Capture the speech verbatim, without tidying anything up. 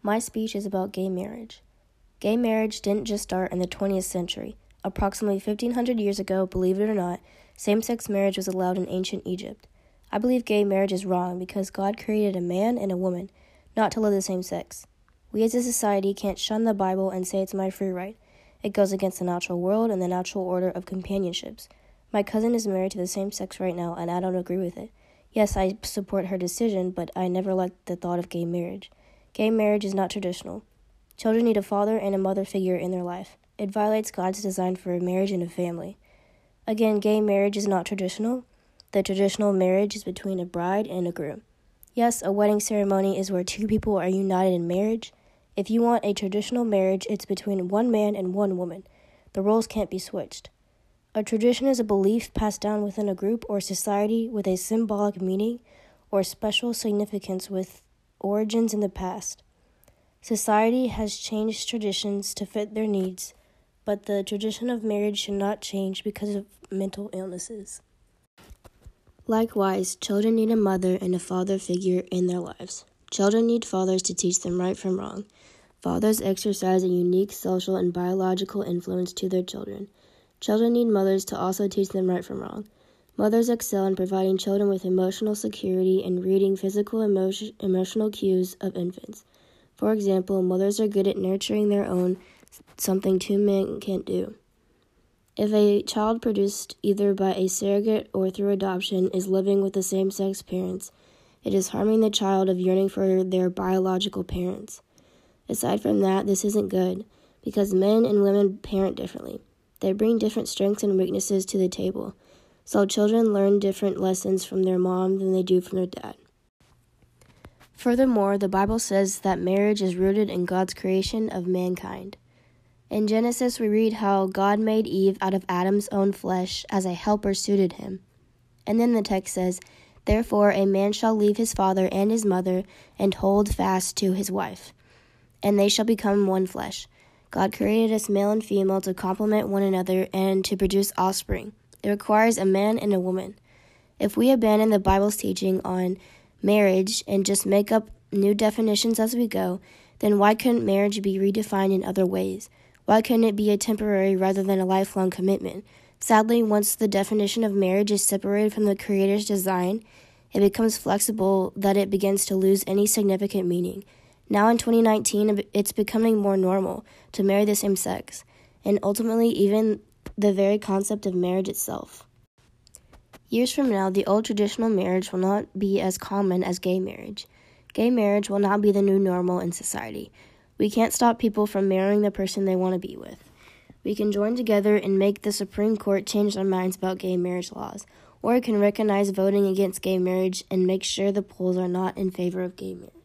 My speech is about gay marriage. Gay marriage didn't just start in the twentieth century. Approximately fifteen hundred years ago, believe it or not, same-sex marriage was allowed in ancient Egypt. I believe gay marriage is wrong because God created a man and a woman, not to live the same sex. We as a society can't shun the Bible and say it's my free right. It goes against the natural world and the natural order of companionships. My cousin is married to the same sex right now, and I don't agree with it. Yes, I support her decision, but I never liked the thought of gay marriage. Gay marriage is not traditional. Children need a father and a mother figure in their life. It violates God's design for a marriage and a family. Again, gay marriage is not traditional. The traditional marriage is between a bride and a groom. Yes, a wedding ceremony is where two people are united in marriage. If you want a traditional marriage, it's between one man and one woman. The roles can't be switched. A tradition is a belief passed down within a group or society with a symbolic meaning or special significance with origins in the past. Society has changed traditions to fit their needs, but the tradition of marriage should not change because of mental illnesses. Likewise, children need a mother and a father figure in their lives. Children need fathers to teach them right from wrong. Fathers exercise a unique social and biological influence to their children. Children need mothers to also teach them right from wrong. Mothers excel in providing children with emotional security and reading physical emotion, emotional cues of infants. For example, mothers are good at nurturing their own, something two men can't do. If a child produced either by a surrogate or through adoption is living with the same-sex parents, it is harming the child of yearning for their biological parents. Aside from that, this isn't good, because men and women parent differently. They bring different strengths and weaknesses to the table. So children learn different lessons from their mom than they do from their dad. Furthermore, the Bible says that marriage is rooted in God's creation of mankind. In Genesis, we read how God made Eve out of Adam's own flesh as a helper suited him. And then the text says, "Therefore a man shall leave his father and his mother and hold fast to his wife, and they shall become one flesh." God created us male and female to complement one another and to produce offspring. It requires a man and a woman. If we abandon the Bible's teaching on marriage and just make up new definitions as we go, then why couldn't marriage be redefined in other ways? Why couldn't it be a temporary rather than a lifelong commitment? Sadly, once the definition of marriage is separated from the Creator's design, it becomes flexible that it begins to lose any significant meaning. Now in twenty nineteen, it's becoming more normal to marry the same sex, and ultimately even the very concept of marriage itself. Years from now, the old traditional marriage will not be as common as gay marriage. Gay marriage will not be the new normal in society. We can't stop people from marrying the person they want to be with. We can join together and make the Supreme Court change their minds about gay marriage laws, or it can recognize voting against gay marriage and make sure the polls are not in favor of gay marriage.